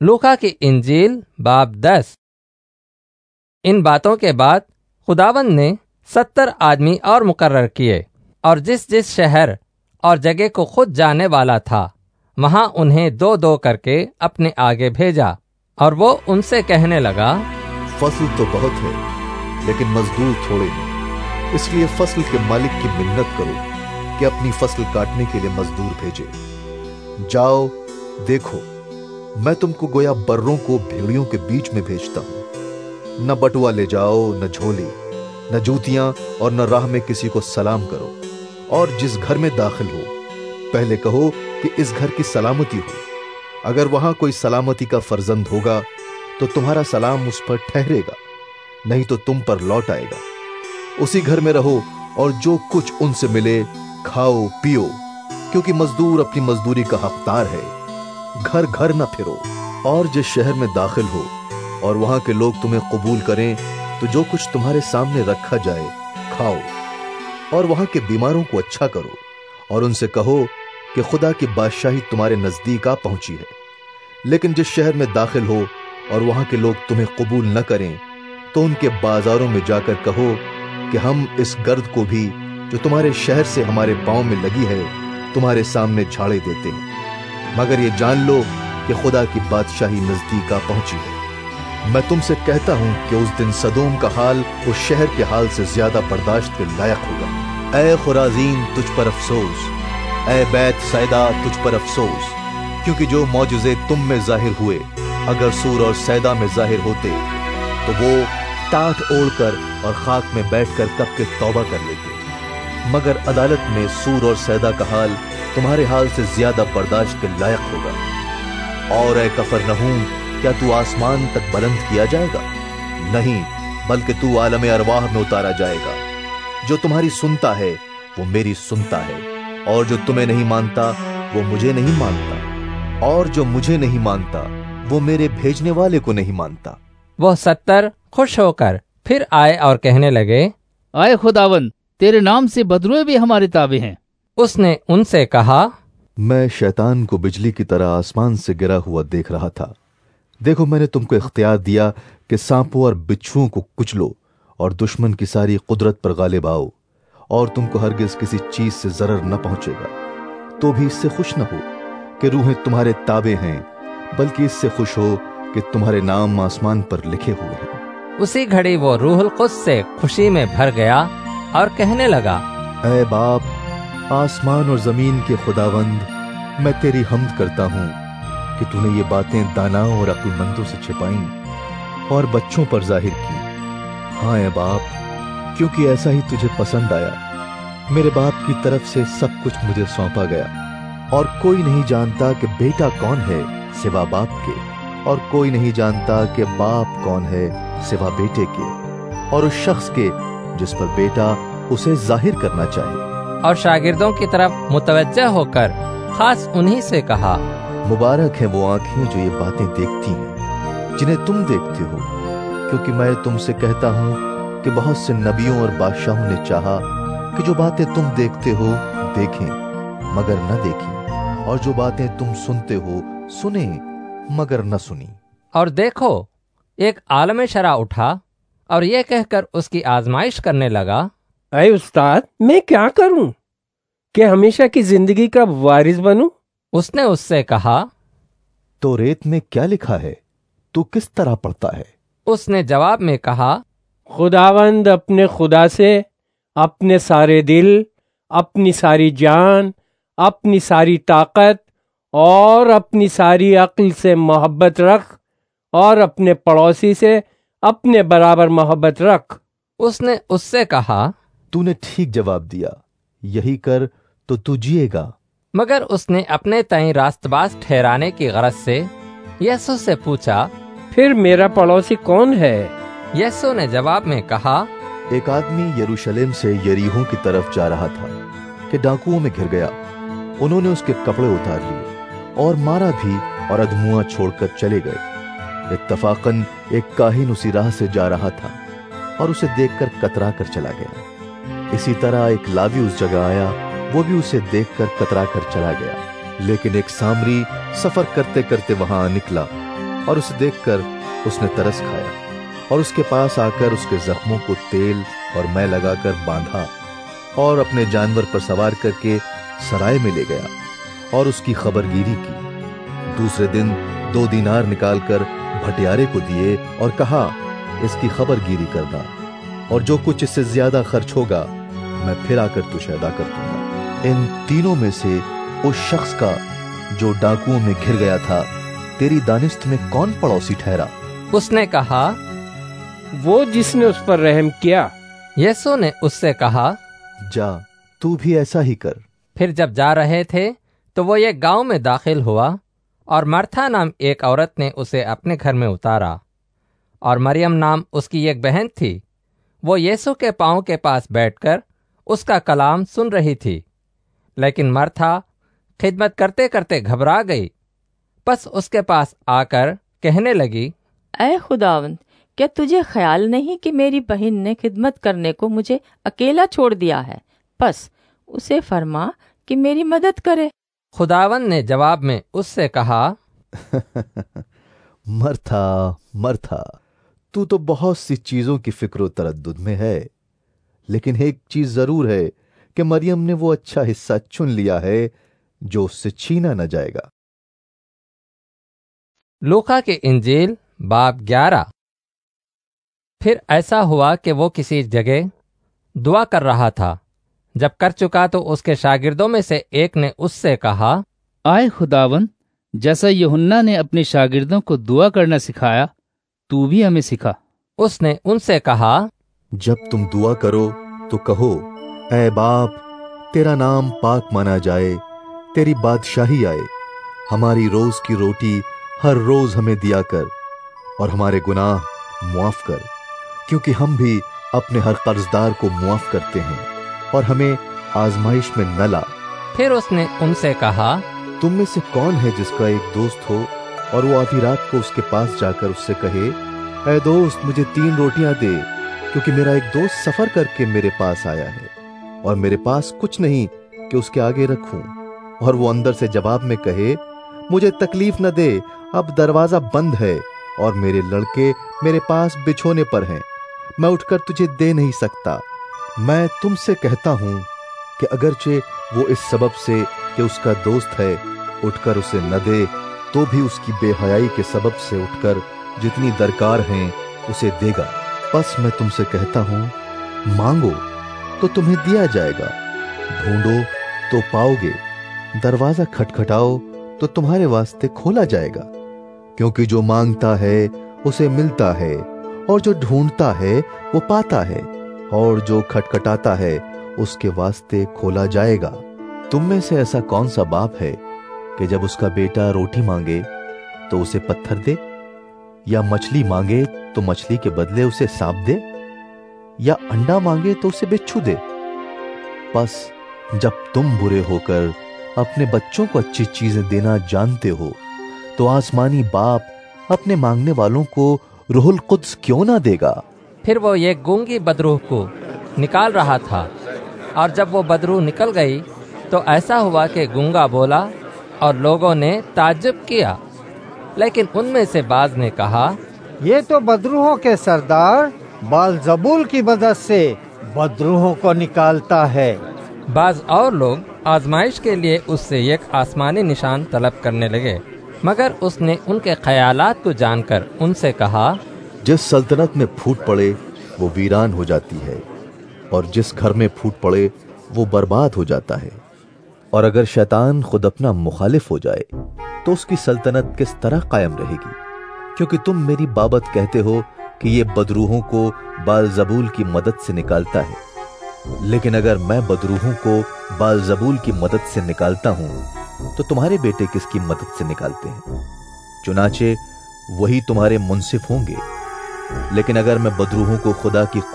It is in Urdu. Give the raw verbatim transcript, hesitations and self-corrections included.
لوقا کی انجیل باب دس۔ ان باتوں کے بعد خداوند نے ستر آدمی اور مقرر کیے اور جس جس شہر اور جگہ کو خود جانے والا تھا وہاں انہیں دو دو کر کے اپنے آگے بھیجا، اور وہ ان سے کہنے لگا، فصل تو بہت ہے لیکن مزدور تھوڑے ہیں، اس لیے فصل کے مالک کی منت کرو کہ اپنی فصل کاٹنے کے لیے مزدور بھیجے۔ جاؤ دیکھو، میں تم کو گویا بروں کو بھیڑیوں کے بیچ میں بھیجتا ہوں۔ نہ بٹوا لے جاؤ، نہ جھولی، نہ جوتیاں، اور نہ راہ میں کسی کو سلام کرو، اور جس گھر میں داخل ہو پہلے کہو کہ اس گھر کی سلامتی ہو۔ اگر وہاں کوئی سلامتی کا فرزند ہوگا تو تمہارا سلام اس پر ٹھہرے گا، نہیں تو تم پر لوٹ آئے گا۔ اسی گھر میں رہو اور جو کچھ ان سے ملے کھاؤ پیو، کیونکہ مزدور اپنی مزدوری کا حقدار ہے۔ گھر گھر نہ پھرو، اور جس شہر میں داخل ہو اور وہاں کے لوگ تمہیں قبول کریں تو جو کچھ تمہارے سامنے رکھا جائے کھاؤ، اور وہاں کے بیماروں کو اچھا کرو، اور ان سے کہو کہ خدا کی بادشاہی تمہارے نزدیک آ پہنچی ہے۔ لیکن جس شہر میں داخل ہو اور وہاں کے لوگ تمہیں قبول نہ کریں تو ان کے بازاروں میں جا کر کہو کہ ہم اس گرد کو بھی جو تمہارے شہر سے ہمارے پاؤں میں لگی ہے تمہارے سامنے جھاڑے دیتے ہیں، مگر یہ جان لو کہ خدا کی بادشاہی نزدیک آ پہنچی ہے۔ میں تم سے کہتا ہوں کہ اس دن سدوم کا حال اس شہر کے حال سے زیادہ برداشت کے لائق ہوگا۔ اے خرازین تجھ پر افسوس، اے بیت سیدا تجھ پر افسوس، کیونکہ جو معجزے تم میں ظاہر ہوئے اگر سور اور سیدا میں ظاہر ہوتے تو وہ ٹاٹ اوڑھ کر اور خاک میں بیٹھ کر کب کے توبہ کر لیتے، مگر عدالت میں سور اور سیدا کا حال تمہارے حال سے زیادہ برداشت کے لائق ہوگا۔ اور اے کفرنہوم، کیا تو آسمان تک بلند کیا جائے گا؟ نہیں، بلکہ تو عالم ارواح میں اتارا جائے گا۔ جو تمہاری سنتا ہے وہ میری سنتا ہے، اور جو تمہیں نہیں مانتا وہ مجھے نہیں مانتا، اور جو مجھے نہیں مانتا وہ میرے بھیجنے والے کو نہیں مانتا۔ وہ ستر خوش ہو کر پھر آئے اور کہنے لگے، آئے خداوند، تیرے نام سے بدروئے بھی ہمارے تابع ہیں۔ اس نے ان سے کہا، میں شیطان کو بجلی کی طرح آسمان سے گرا ہوا دیکھ رہا تھا۔ دیکھو، میں نے تم کو اختیار دیا کہ سانپوں اور بچھوؤں کو کچلو اور دشمن کی ساری قدرت پر غالب آؤ، اور تم کو ہرگز کسی چیز سے ضرر نہ پہنچے گا۔ تو بھی اس سے خوش نہ ہو کہ روحیں تمہارے تابع ہیں، بلکہ اس سے خوش ہو کہ تمہارے نام آسمان پر لکھے ہوئے ہیں۔ اسی گھڑی وہ روح القدس سے خوشی میں بھر گیا اور کہنے لگا، اے باپ، آسمان اور زمین کے خداوند، میں تیری حمد کرتا ہوں کہ تو نے یہ باتیں داناؤں اور عقل مندوں سے چھپائیں اور بچوں پر ظاہر کی۔ ہاں اے باپ، کیونکہ ایسا ہی تجھے پسند آیا۔ میرے باپ کی طرف سے سب کچھ مجھے سونپا گیا، اور کوئی نہیں جانتا کہ بیٹا کون ہے سوا باپ کے، اور کوئی نہیں جانتا کہ باپ کون ہے سوا بیٹے کے، اور اس شخص کے جس پر بیٹا اسے ظاہر کرنا چاہے۔ اور شاگردوں کی طرف متوجہ ہو کر خاص انہی سے کہا، مبارک ہیں وہ آنکھیں جو یہ باتیں دیکھتی ہیں جنہیں تم دیکھتے ہو، کیونکہ میں تم سے کہتا ہوں کہ بہت سے نبیوں اور بادشاہوں نے چاہا کہ جو باتیں تم دیکھتے ہو دیکھیں مگر نہ دیکھیں، اور جو باتیں تم سنتے ہو سنیں مگر نہ سنی۔ اور دیکھو، ایک عالم شرع اٹھا اور یہ کہہ کر اس کی آزمائش کرنے لگا، اے استاد، میں کیا کروں کہ ہمیشہ کی زندگی کا وارث بنوں؟ اس نے اس سے کہا، تو ریت میں کیا لکھا ہے؟ تو کس طرح پڑھتا ہے؟ اس نے جواب میں کہا، خداوند اپنے خدا سے اپنے سارے دل، اپنی ساری جان، اپنی ساری طاقت اور اپنی ساری عقل سے محبت رکھ، اور اپنے پڑوسی سے اپنے برابر محبت رکھ۔ اس نے اس سے کہا، تو نے ٹھیک جواب دیا، یہی کر تو تو جیے گا۔ مگر اس نے اپنے تئیں راست باز ٹھہرانے کی غرض سے یسوع سے پوچھا، پھر میرا پڑوسی کون ہے؟ یسوع نے جواب میں کہا، ایک آدمی یروشلم سے یریحو کی طرف جا رہا تھا کہ ڈاکوؤں میں گھر گیا۔ انہوں نے اس کے کپڑے اتار لیے اور مارا بھی، اور ادموا چھوڑ کر چلے گئے۔ اتفاقاً ایک کاہن اسی راہ سے جا رہا تھا اور اسے دیکھ کر کترا کر چلا گیا۔ اسی طرح ایک لاوی اس جگہ آیا، وہ بھی اسے دیکھ کر کترا کر چلا گیا۔ لیکن ایک سامری سفر کرتے کرتے وہاں نکلا اور اسے دیکھ کر اس نے ترس کھایا اور اس کے پاس آ کر اس کے زخموں کو تیل اور میں لگا کر باندھا اور اپنے جانور پر سوار کر کے سرائے میں لے گیا اور اس کی خبر گیری کی۔ دوسرے دن دو دینار نکال کر بھٹیارے کو دیے اور کہا اس کی خبر گیری کرنا، اور جو کچھ اس سے زیادہ خرچ ہوگا میں پھر آ کر تجھے ادا کر دوں گا۔ ان تینوں میں سے اس شخص کا جو ڈاکوؤں میں گھر گیا تھا تیری دانست میں کون پڑوسی ٹھہرا؟ اس نے کہا وہ جس نے اس پر رحم کیا۔ یسوع نے اس سے کہا جا تو بھی ایسا ہی کر۔ پھر جب جا رہے تھے تو وہ ایک گاؤں میں داخل ہوا، اور مرتھا نام ایک عورت نے اسے اپنے گھر میں اتارا، اور مریم نام اس کی ایک بہن تھی۔ وہ یسوع کے پاؤں کے پاس بیٹھ کر اس کا کلام سن رہی تھی، لیکن مرتھا خدمت کرتے کرتے گھبرا گئی، بس اس کے پاس آ کر کہنے لگی، اے خداوند، کیا تجھے خیال نہیں کہ میری بہن نے خدمت کرنے کو مجھے اکیلا چھوڑ دیا ہے؟ بس اسے فرما کہ میری مدد کرے۔ خداوند نے جواب میں اس سے کہا، مرتھا مرتھا، تو تو بہت سی چیزوں کی فکر و تردد میں ہے، لیکن ایک چیز ضرور ہے کہ مریم نے وہ اچھا حصہ چن لیا ہے جو اس سے چھینا نہ جائے گا۔ لوقا کی انجیل باب گیارہ۔ پھر ایسا ہوا کہ وہ کسی جگہ دعا کر رہا تھا۔ جب کر چکا تو اس کے شاگردوں میں سے ایک نے اس سے کہا، آئے خداوند، جیسا یوحنا نے اپنے شاگردوں کو دعا کرنا سکھایا، تو بھی ہمیں سکھا۔ اس نے ان سے کہا، جب تم دعا کرو تو کہو، اے باپ، تیرا نام پاک مانا جائے، تیری بادشاہی آئے، ہماری روز کی روٹی ہر روز ہمیں دیا کر، اور ہمارے گناہ معاف کر، کیونکہ ہم بھی اپنے ہر قرضدار کو معاف کرتے ہیں، اور ہمیں آزمائش میں نہ لا۔ پھر اس نے ان سے کہا، تم میں سے کون ہے جس کا ایک دوست ہو اور وہ آدھی رات کو اس کے پاس جا کر اس سے کہے، اے دوست، مجھے تین روٹیاں دے، کیونکہ میرا ایک دوست سفر کر کے میرے پاس آیا ہے اور میرے پاس کچھ نہیں کہ اس کے آگے رکھوں، اور وہ اندر سے جواب میں کہے، مجھے تکلیف نہ دے، اب دروازہ بند ہے اور میرے لڑکے میرے پاس بچھونے پر ہیں، میں اٹھ کر تجھے دے نہیں سکتا۔ میں تم سے کہتا ہوں کہ اگرچہ وہ اس سبب سے کہ اس کا دوست ہے اٹھ کر اسے نہ دے، تو بھی اس کی بے حیائی کے سبب سے اٹھ کر جتنی درکار ہیں اسے دے گا۔ پس میں تم سے کہتا ہوں، مانگو تو تمہیں دیا جائے گا، ڈھونڈو تو پاؤ گے، دروازہ کھٹکھٹاؤ تو تمہارے واسطے کھولا جائے گا، کیونکہ جو مانگتا ہے اسے ملتا ہے، اور جو ڈھونڈتا ہے وہ پاتا ہے، اور جو کھٹکھٹاتا ہے اس کے واسطے کھولا جائے گا۔ تم میں سے ایسا کون سا باپ ہے کہ جب اس کا بیٹا روٹی مانگے تو اسے پتھر دے، یا مچھلی مانگے تو مچھلی کے بدلے اسے سانپ دے، یا انڈا مانگے تو اسے بچھو دے؟ پس جب تم برے ہو کر اپنے بچوں کو اچھی چیزیں دینا جانتے ہو تو آسمانی باپ اپنے مانگنے والوں کو روح القدس کیوں نہ دے گا؟ پھر وہ ایک گونگی بدروح کو نکال رہا تھا، اور جب وہ بدروح نکل گئی تو ایسا ہوا کہ گونگا بولا، اور لوگوں نے تعجب کیا۔ لیکن ان میں سے بعض نے کہا، یہ تو بدروحوں کے سردار بال-زبول کی مدد سے بدروحوں کو نکالتا ہے۔ بعض اور لوگ آزمائش کے لیے اس سے ایک آسمانی نشان طلب کرنے لگے، مگر اس نے ان کے خیالات کو جان کر ان سے کہا، جس سلطنت میں پھوٹ پڑے وہ ویران ہو جاتی ہے، اور جس گھر میں پھوٹ پڑے وہ برباد ہو جاتا ہے۔ اور اگر شیطان خود اپنا مخالف ہو جائے تو اس کی سلطنت کس طرح قائم رہے گی؟ کیونکہ تم میری بابت کہتے ہو کہ یہ بدروحوں کو بال-زبول کی مدد سے نکالتا ہے، لیکن اگر میں بدروحوں کو بال-زبول کی مدد سے نکالتا ہوں تو تمہارے بیٹے کس کی مدد سے نکالتے ہیں؟ چنانچہ وہی تمہارے منصف ہوں گے۔ لیکن اگر میں بدروحوں کو خدا کی